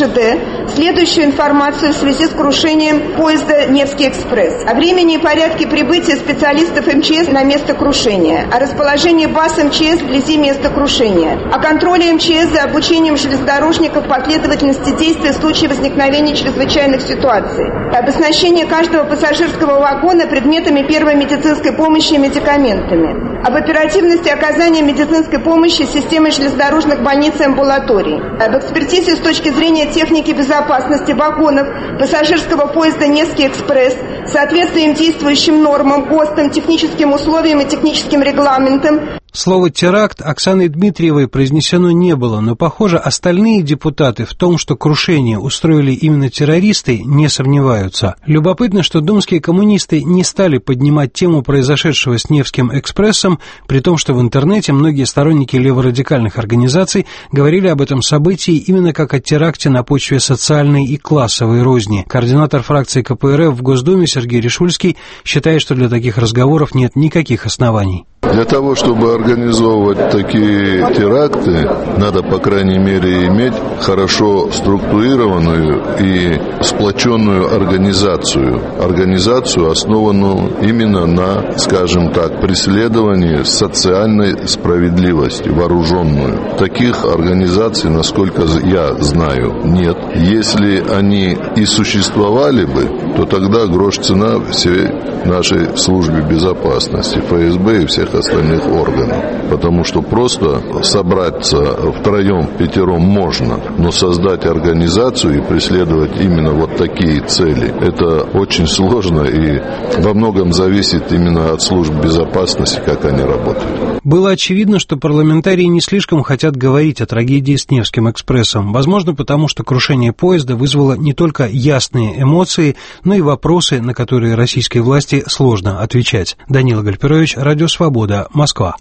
РЖД следующую информацию информацию в связи с крушением поезда «Невский экспресс», о времени и порядке прибытия специалистов эм че эс на место крушения, о расположении баз эм че эс вблизи места крушения, о контроле эм че эс за обучением железнодорожников последовательности действий в случае возникновения чрезвычайных ситуаций, об оснащении каждого пассажирского вагона предметами первой медицинской помощи и медикаментами, об оперативности оказания медицинской помощи системой железнодорожных больниц и амбулаторий, об экспертизе с точки зрения техники безопасности вагонов пассажирского поезда «Невский экспресс», соответствуем действующим нормам, ГОСТам, техническим условиям и техническим регламентам. Слово «теракт» Оксаной Дмитриевой произнесено не было, но, похоже, остальные депутаты в том, что крушение устроили именно террористы, не сомневаются. Любопытно, что думские коммунисты не стали поднимать тему произошедшего с Невским экспрессом, при том, что в интернете многие сторонники леворадикальных организаций говорили об этом событии именно как о теракте на почве социальной и классовой розни. Координатор фракции ка пэ эр эф в Госдуме Сергей Решульский считает, что для таких разговоров нет никаких оснований. Для того, чтобы организовывать такие теракты, надо, по крайней мере, иметь хорошо структурированную и сплоченную организацию. Организацию, основанную именно на, скажем так, преследовании социальной справедливости, вооруженную. Таких организаций, насколько я знаю, нет. Если они и существовали бы, то тогда грош цена всей нашей службе безопасности, эф эс бэ и всех остальных органов. Потому что просто собраться втроем, пятером можно, но создать организацию и преследовать именно вот такие цели, это очень сложно и во многом зависит именно от служб безопасности, как они работают. Было очевидно, что парламентарии не слишком хотят говорить о трагедии с Невским экспрессом. Возможно, потому что крушение поезда вызвало не только ясные эмоции, но и вопросы, на которые российской власти сложно отвечать. Данила Гальперович, Радио Свобода, Москва.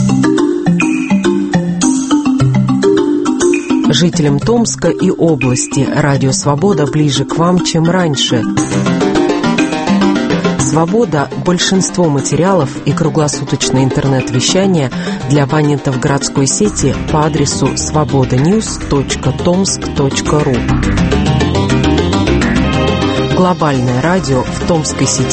Жителям Томска и области Радио Свобода ближе к вам, чем раньше. «Свобода» – большинство материалов и круглосуточное интернет-вещание для абонентов городской сети по адресу свобода ньюс точка томск точка ру. Глобальное радио в томской сети.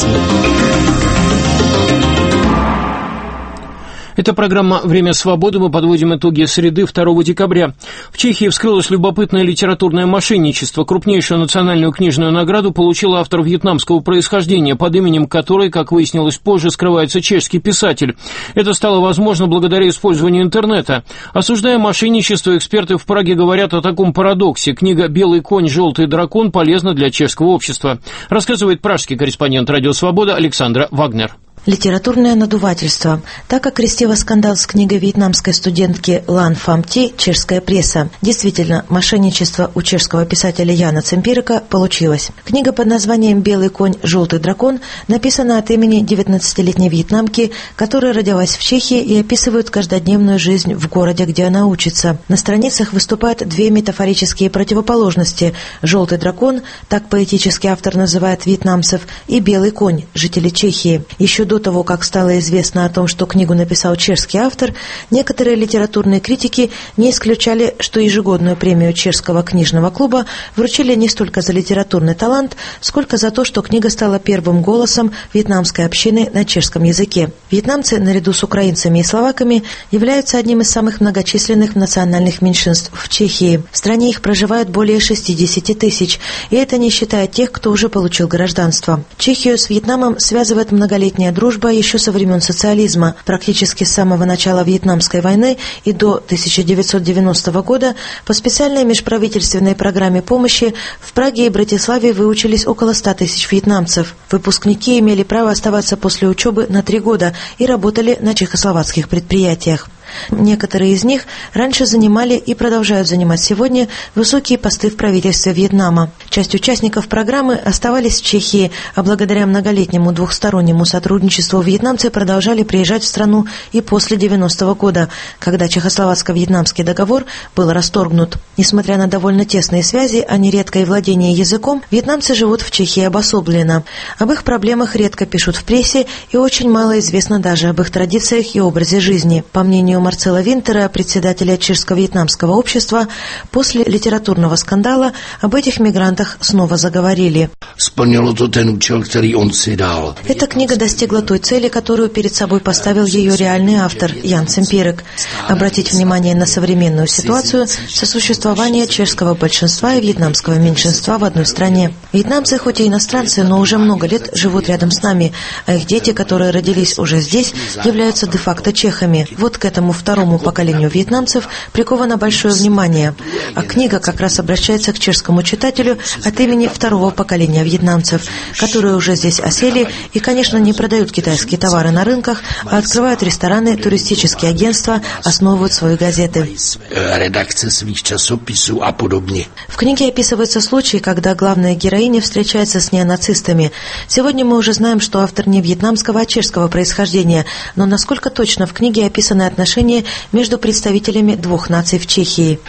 Это программа «Время свободы». Мы подводим итоги среды второго декабря. В Чехии вскрылось любопытное литературное мошенничество. Крупнейшую национальную книжную награду получил автор вьетнамского происхождения, под именем которой, как выяснилось позже, скрывается чешский писатель. Это стало возможно благодаря использованию интернета. Осуждая мошенничество, эксперты в Праге говорят о таком парадоксе. Книга «Белый конь, желтый дракон» полезна для чешского общества. Рассказывает пражский корреспондент «Радио Свобода» Александра Вагнер. Литературное надувательство. Так окрестила скандал с книгой вьетнамской студентки Лан Фам Ти чешская пресса. Действительно, мошенничество у чешского писателя Яна Цемпирика получилось. Книга под названием «Белый конь, желтый дракон» написана от имени девятнадцатилетней вьетнамки, которая родилась в Чехии и описывает каждодневную жизнь в городе, где она учится. На страницах выступают две метафорические противоположности. «Желтый дракон», так поэтически автор называет вьетнамцев, и «Белый конь», жители Чехии. Еще до того, как стало известно о том, что книгу написал чешский автор, некоторые литературные критики не исключали, что ежегодную премию чешского книжного клуба вручили не столько за литературный талант, сколько за то, что книга стала первым голосом вьетнамской общины на чешском языке. Вьетнамцы, наряду с украинцами и словаками, являются одним из самых многочисленных национальных меньшинств в Чехии. В стране их проживает более шестьдесят тысяч, и это не считая тех, кто уже получил гражданство. Чехию с Вьетнамом связывает многолетняя дружба еще со времен социализма. Практически с самого начала Вьетнамской войны и до тысяча девятьсот девяностого года по специальной межправительственной программе помощи в Праге и Братиславе выучились около ста тысяч вьетнамцев. Выпускники имели право оставаться после учебы на три года и работали на чехословацких предприятиях. Некоторые из них раньше занимали и продолжают занимать сегодня высокие посты в правительстве Вьетнама. Часть участников программы оставались в Чехии, а благодаря многолетнему двухстороннему сотрудничеству вьетнамцы продолжали приезжать в страну и после девяностого года, когда Чехословацко-вьетнамский договор был расторгнут. Несмотря на довольно тесные связи, а нередко и владение языком, вьетнамцы живут в Чехии обособленно. Об их проблемах редко пишут в прессе и очень мало известно даже об их традициях и образе жизни. По мнению Марцела Винтера, председателя Чешско-вьетнамского общества, после литературного скандала об этих мигрантах снова заговорили. Эта книга достигла той цели, которую перед собой поставил ее реальный автор Ян Цемпирик – обратить внимание на современную ситуацию сосуществования чешского большинства и вьетнамского меньшинства в одной стране. Вьетнамцы, хоть и иностранцы, но уже много лет живут рядом с нами, а их дети, которые родились уже здесь, являются де-факто чехами. Вот к этому второму поколению вьетнамцев приковано большое внимание. А книга как раз обращается к чешскому читателю от имени второго поколения вьетнамцев, которые уже здесь осели и, конечно, не продают китайские товары на рынках, а открывают рестораны, туристические агентства, основывают свои газеты. В книге описывается случай, когда главная героиня встречается с неонацистами. Сегодня мы уже знаем, что автор не вьетнамского, а чешского происхождения, но насколько точно в книге описаны отношения между представителями двух наций в Чехии.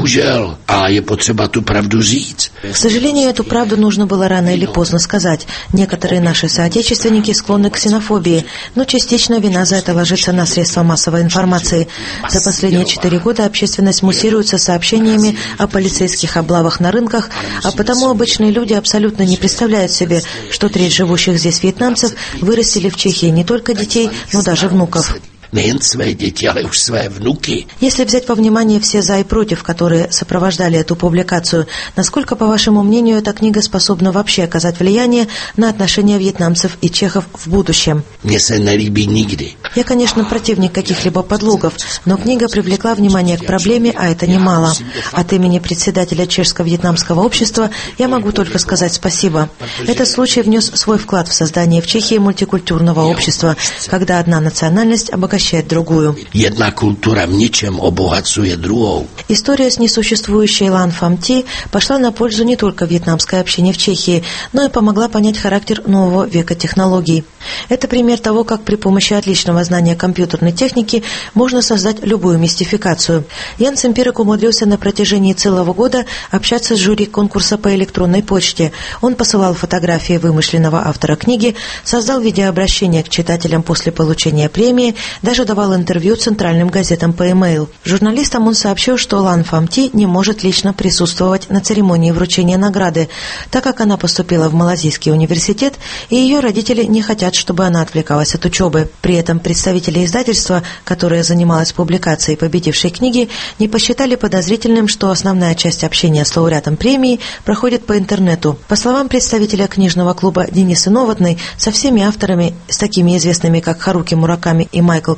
К сожалению, эту правду нужно было рано или поздно сказать. Некоторые наши соотечественники склонны к ксенофобии, но частично вина за это ложится на средства массовой информации. За последние четыре года общественность муссируется сообщениями о полицейских облавах на рынках, а потому обычные люди абсолютно не представляют себе, что треть живущих здесь вьетнамцев вырастили в Чехии не только детей, но даже внуков. Nejen své děti, ale už své vnuky. Если взять во внимание все «за» и «против», которые сопровождали эту публикацию, насколько, по вашему мнению, эта книга способна вообще оказать влияние на отношения вьетнамцев и чехов в будущем? Мне се nelíbí nikdy. Я, конечно, противник каких-либо подлогов, но книга привлекла внимание к проблеме, а это немало. От имени председателя Чешско-вьетнамского общества я могу только сказать спасибо. Этот случай внес свой вклад в создание в Чехии мультикультурного общества, когда одна национальность обогащает другую. Jedna kultura v ničem obohacuje druhou. История с несуществующей Лан Фам Ти пошла на пользу не только вьетнамской общине в Чехии, но и помогла понять характер нового века технологий. Это пример того, как при помощи отличного знания компьютерной техники можно создать любую мистификацию. Ян Цемпирик умудрился на протяжении целого года общаться с жюри конкурса по электронной почте. Он посылал фотографии вымышленного автора книги, создал видеообращение к читателям после получения премии, даже давал интервью центральным газетам по e-mail. Журналистам он сообщил, что Лан Фам Ти не может лично присутствовать на церемонии вручения награды, так как она поступила в Малайзийский университет, и ее родители не хотят, чтобы она отвлекалась от учебы. При этом представители издательства, которое занималось публикацией победившей книги, не посчитали подозрительным, что основная часть общения с лауреатом премии проходит по интернету. По словам представителя книжного клуба Денисы Новотной, со всеми авторами, с такими известными как Харуки Мураками и Майкл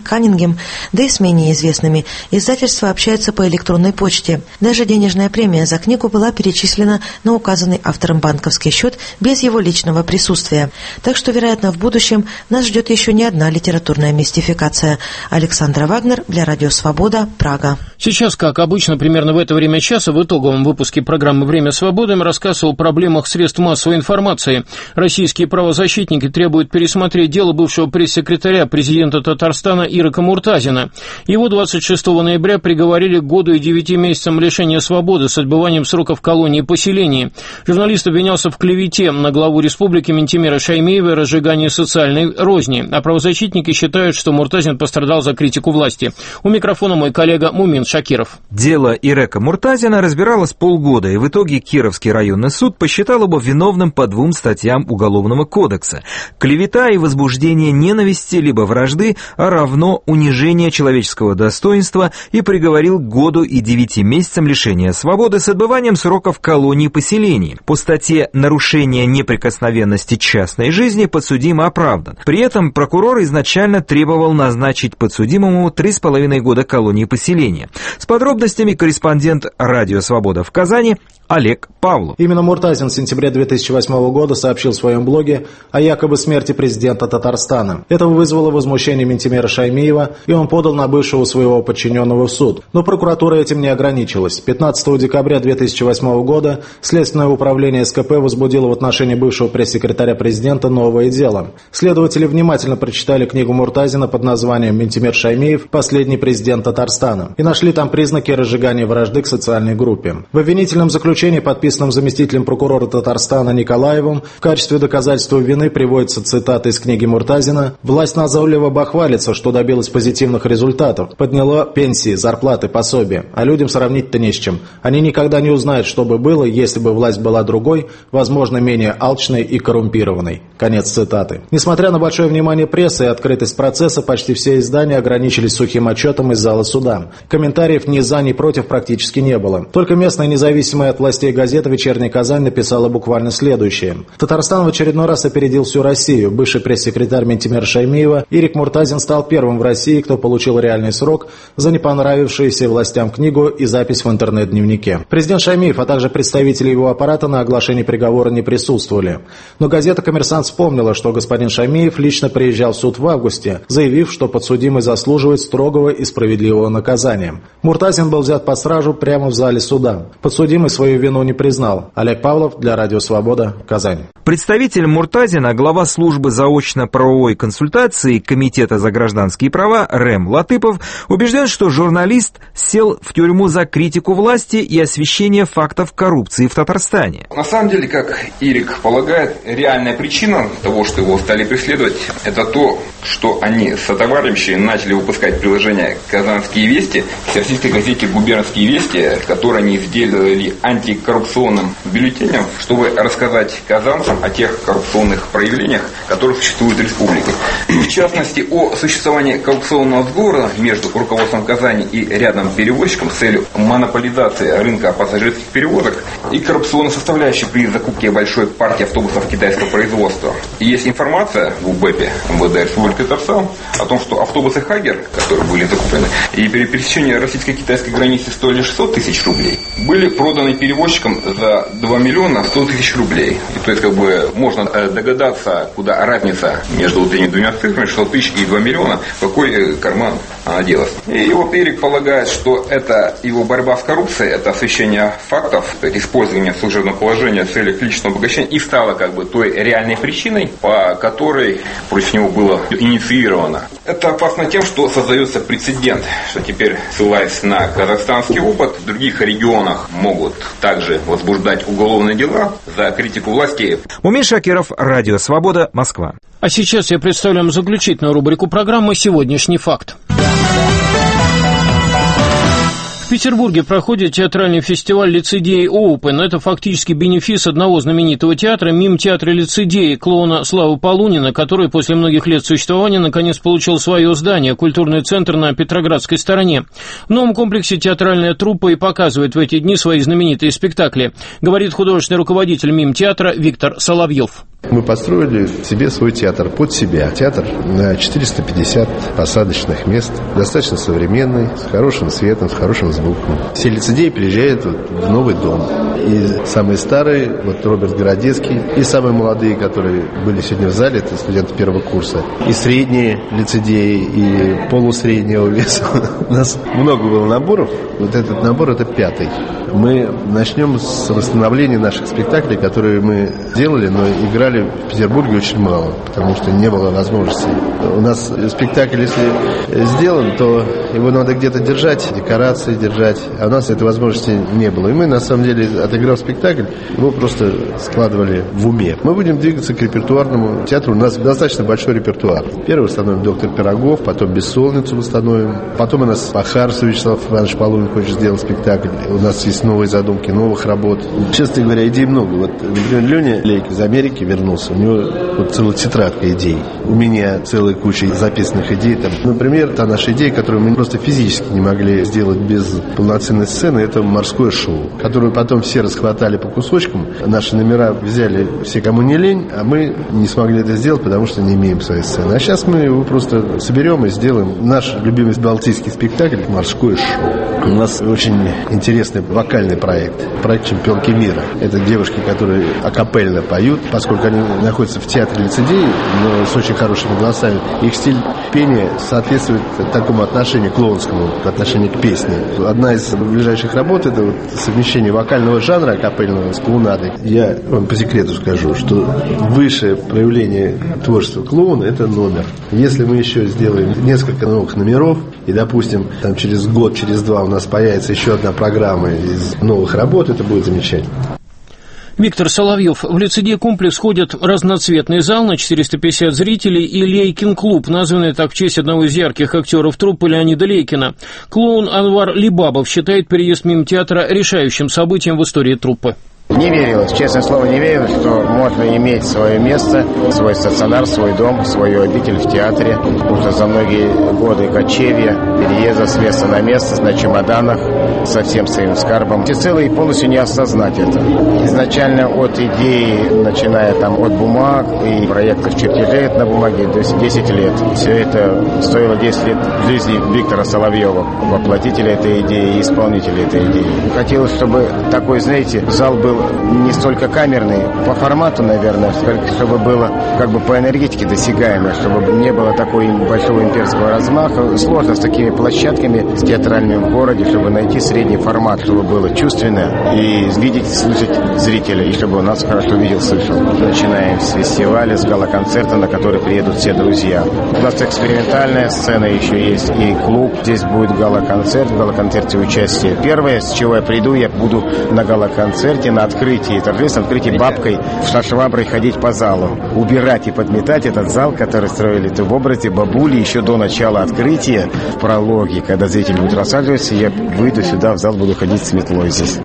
Каннингем, да и с менее известными, издательство общается по электронной почте. Даже денежная премия за книгу была перечислена на указанный автором банковский счет без его личного присутствия. Так что, вероятно, в будущем нас ждет еще не одна литературная мистификация. Александра Вагнер для Радио Свобода, Прага. Сейчас, как обычно, примерно в это время часа в итоговом выпуске программы «Время свободы» мы рассказывал о проблемах средств массовой информации. Российские правозащитники требуют пересмотреть дело бывшего пресс-секретаря президента Татарстана Ирека Муртазина. Его двадцать шестого ноября приговорили к году и девяти месяцам лишения свободы с отбыванием срока в колонии и поселении. Журналист обвинялся в клевете на главу республики Минтимира Шаймиева и разжигании социальной розни. А правозащитники считают, что Муртазин пострадал за критику власти. У микрофона мой коллега Мумин Шакиров. Дело Ирека Муртазина разбиралось полгода, и в итоге Кировский районный суд посчитал его виновным по двум статьям Уголовного кодекса. Клевета и возбуждение ненависти либо вражды, а равно унижение человеческого достоинства, и приговорил к году и девяти месяцам лишения свободы с отбыванием срока в колонии и поселении. По статье «Нарушение неприкосновенности частной жизни» подсудимый оправдан. При этом прокурор изначально требовал назначить подсудимому три с половиной года колонии и поселения. С подробностями корреспондент «Радио Свобода» в Казани Олег Павлов. Именно Муртазин в сентябре две тысячи восьмого года сообщил в своем блоге о якобы смерти президента Татарстана. Это вызвало возмущение Минтимира Шаймиева, и он подал на бывшего своего подчиненного в суд. Но прокуратура этим не ограничилась. пятнадцатого декабря две тысячи восьмого года Следственное управление СКП возбудило в отношении бывшего пресс-секретаря президента новое дело. Следователи внимательно прочитали книгу Муртазина под названием «Минтимир Шаймиев. Последний президент Татарстана» и нашли там признаки разжигания вражды к социальной группе. В обвинительном заключении, подписанном заместителем прокурора Татарстана Николаевым, в качестве доказательства вины приводится цитата из книги Муртазина: «Власть назойливо бахвалится, что добилась позитивных результатов, подняла пенсии, зарплаты, пособия, а людям сравнить-то не с чем. Они никогда не узнают, что бы было, если бы власть была другой, возможно, менее алчной и коррумпированной». Конец цитаты. Несмотря на большое внимание прессы и открытость процесса, почти все издания ограничились сухим отчетом из зала суда. Комментариев ни за, ни против практически не было. Только местная независимая от властей газета «Вечерняя Казань» написала буквально следующее. Татарстан в очередной раз опередил всю Россию. Бывший пресс-секретарь Минтимира Шаймиева Ирек Муртазин стал первым в России, кто получил реальный срок за непонравившуюся властям книгу и запись в интернет-дневнике. Президент Шаймиев, а также представители его аппарата на оглашении приговора не присутствовали. Но газета «Коммерсант» вспомнила, что господин Шаймиев лично приезжал в суд в августе, заявив, что подсудимый заслуживает строгого и справедливого наказания. Муртазин был взят под стражу прямо в зале суда. Подсудимый свою вину не признал. Олег Павлов для Радио Свобода, Казань. Представитель Муртазина, глава службы заочно-правовой консультации Комитета за гражданские права Рэм Латыпов убежден, что журналист сел в тюрьму за критику власти и освещение фактов коррупции в Татарстане. На самом деле, как Ирек полагает, реальная причина того, что его стали преследовать, это то, что они с сотоварищами начали выпускать приложение «Казанские вести», всероссийской газете «Губернские вести», которые они сделали антикоррупционным бюллетенем, чтобы рассказать казанцам о тех коррупционных проявлениях, которые существуют в республике. В частности, о существовании коррупционного сговора между руководством Казани и рядом перевозчиком с целью монополизации рынка пассажирских перевозок и коррупционной составляющей при закупке большой партии автобусов китайского производства. И есть информация в УБЭПе МВД Республики Татарстан о том, что автобусы «Хагер», которые были закуплены, и при пересечении российско-китайской границы стоили шестьсот тысяч рублей, были проданы перевозчикам за два миллиона сто тысяч рублей. И то есть, как бы, можно догадаться, куда разница между вот этими двумя цифрами, шестьсот тысяч и два миллиона, в какой карман она делась. И вот Ирек полагает, что это его борьба с коррупцией, это освещение фактов, использование служебного положения в целях личного обогащения и стало, как бы, той реальной причиной, по которой против него было инициировано. Это опасно тем, что создается прецедент, что теперь, ссылаясь на казахстанский опыт, в других регионах могут также возбуждать уголовные дела за критику власти. Мумин Шакиров, Радио Свобода, Москва. А сейчас я представляю заключительную рубрику программы «Сегодняшний факт». В Петербурге проходит театральный фестиваль «Лицедей Оупен». Это фактически бенефис одного знаменитого театра, мим-театра «Лицедей», клоуна Славы Полунина, который после многих лет существования наконец получил свое здание, культурный центр на Петроградской стороне. В новом комплексе театральная труппа и показывает в эти дни свои знаменитые спектакли, говорит художественный руководитель мим-театра Виктор Соловьев. Мы построили себе свой театр под себя. Театр на четыреста пятьдесят посадочных мест, достаточно современный, с хорошим светом, с хорошим звуком. Все лицедеи приезжают в новый дом. И самые старые, вот Роберт Городецкий, и самые молодые, которые были сегодня в зале, это студенты первого курса, и средние лицедеи, и полусреднего веса. У нас много было наборов. Вот этот набор – это пятый. Мы начнем с восстановления наших спектаклей, которые мы делали, но играли в Петербурге очень мало, потому что не было возможности. У нас спектакль, если сделан, то его надо где-то держать, декорации держать, а у нас этой возможности не было. И мы, на самом деле, отыграв спектакль, его просто складывали в уме. Мы будем двигаться к репертуарному театру. У нас достаточно большой репертуар. Первый восстановим «Доктор Пирогов», потом «Бессонницу» восстановим. Потом у нас Пахарцев Вячеслав Иванович Полуник хочет сделать спектакль. У нас есть новые задумки, новых работ. Честно говоря, идей много. Вот, например, Леня Лейк из Америки вернулся. У него вот целая тетрадка идей. У меня целая куча записанных идей. Там, например, та наша идея, которую мы просто физически не могли сделать без полноценной сцены, это морское шоу, которое потом все расхватали по кусочкам. Наши номера взяли все, кому не лень, а мы не смогли это сделать, потому что не имеем своей сцены. А сейчас мы его просто соберем и сделаем наш любимый балтийский спектакль «Морское шоу». У нас очень интересный вокальный проект. Проект «Чемпионки мира». Это девушки, которые акапельно поют, поскольку они находятся в театре лицедеи, но с очень хорошими голосами. Их стиль пения соответствует такому отношению клоунскому, отношению к песне. Одна из ближайших работ – это вот совмещение вокального жанра акапельного с клоунадой. Я вам по секрету скажу, что высшее проявление творчества клоуна – это номер. Если мы еще сделаем несколько новых номеров, и, допустим, там через год, через два у нас появится еще одна программа из новых работ, это будет замечательно. Виктор Соловьев. В лицедей-комплекс ходят разноцветный зал на четыреста пятьдесят зрителей и Лейкин-клуб, названный так в честь одного из ярких актеров труппы Леонида Лейкина. Клоун Анвар Либабов считает переезд мимо театра решающим событием в истории труппы. Не верилось, честное слово, не верилось, что можно иметь свое место, свой стационар, свой дом, свою обитель в театре. Потому что за многие годы кочевья, переезда с места на место, на чемоданах, со всем своим скарбом, всецело и полностью не осознать это. Изначально от идеи, начиная там от бумаг и проектов чертежей на бумаге, то есть десять лет. Все это стоило десять лет жизни Виктора Соловьева, воплотителя этой идеи и исполнителя этой идеи. Хотелось, чтобы такой, знаете, зал был не столько камерный, по формату, наверное, сколько, чтобы было как бы по энергетике досягаемо, чтобы не было такого большого имперского размаха. Сложно с такими площадками, с театральными в городе, чтобы найти средний формат, чтобы было чувственно и видеть, слышать зрителя, и чтобы он нас хорошо видел, слышал. Начинаем с фестиваля, с гала-концерта, на который приедут все друзья. У нас экспериментальная сцена еще есть, и клуб. Здесь будет гала-концерт, в гала-концерте участие. Первое, с чего я приду, я буду на гала-концерте, на открытии, торжественном открытии бабкой со шваброй ходить по залу, убирать и подметать этот зал, который строили в образе бабули еще до начала открытия. В прологе, когда зритель будет рассаживаться, я выйду сюда, в зал, буду ходить с метлой здесь.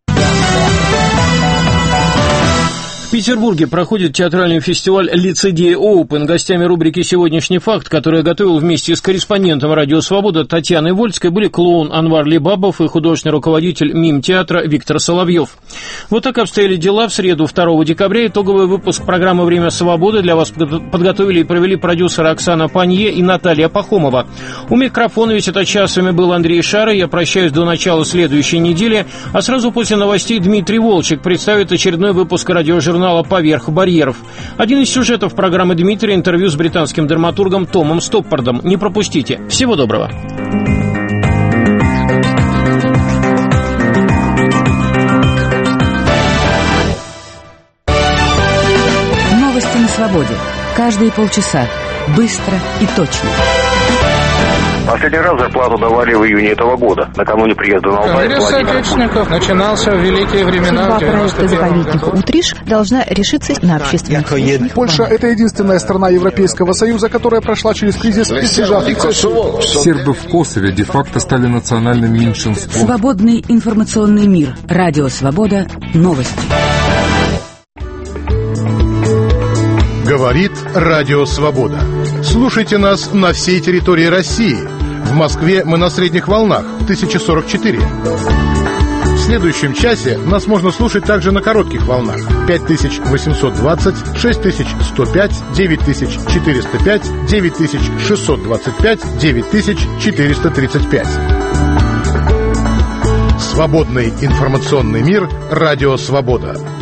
В Петербурге проходит театральный фестиваль «Лицедей Оупен». Гостями рубрики «Сегодняшний факт», который я готовил вместе с корреспондентом «Радио Свобода» Татьяной Вольской, были клоун Анвар Либабов и художественный руководитель мим-театра Виктор Соловьев. Вот так обстояли дела. В среду второго декабря итоговый выпуск программы «Время свободы» для вас подготовили и провели продюсеры Оксана Панье и Наталья Пахомова. У микрофона весь этот час с вами был Андрей Шара. Я прощаюсь до начала следующей недели, а сразу после новостей Дмитрий Волчек представит очередной выпуск радиожурнала «Поверх барьеров». Один из сюжетов программы Дмитрия — интервью с британским драматургом Томом Стоппардом. Не пропустите. Всего доброго. Новости на свободе. Каждые полчаса. Быстро и точно. Последний раз зарплату давали в июне этого года, накануне приезда на Алтай. Конгресс соотечественников начинался в великие времена. Судьба проекта заповедника «Утриш» должна решиться на общественном слушании. Польша – это единственная страна Европейского Союза, которая прошла через кризис, избежав рецессии. Сербы в Косове де-факто стали национальным меньшинством. Свободный информационный мир. Радио «Свобода». Новости. Говорит Радио Свобода. Слушайте нас на всей территории России. В Москве мы на средних волнах тысяча сорок четыре. В В следующем часе нас можно слушать также на коротких волнах. пять тысяч восемьсот двадцать, шесть тысяч сто пять, девять тысяч четыреста пять, девять тысяч шестьсот двадцать пять, девять тысяч четыреста тридцать пять. Свободный информационный мир. Радио «Свобода».